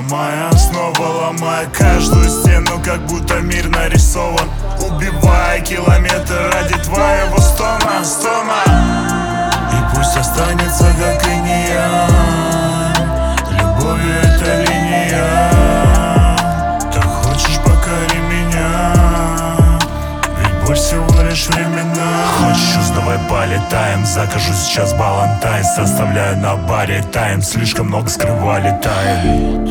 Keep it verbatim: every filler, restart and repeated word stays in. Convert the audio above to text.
Ломая, снова ломая каждую стену, как будто мир нарисован. Убивая километр ради твоего стона, стона. И пусть останется, как и не я. Любовью это линия. Так хочешь, покори меня, ведь боль всего лишь времена. Хочешь, узнавай, полетаем. Закажу сейчас балантайн, составляю на баре тайм. Слишком много скрывали тайн.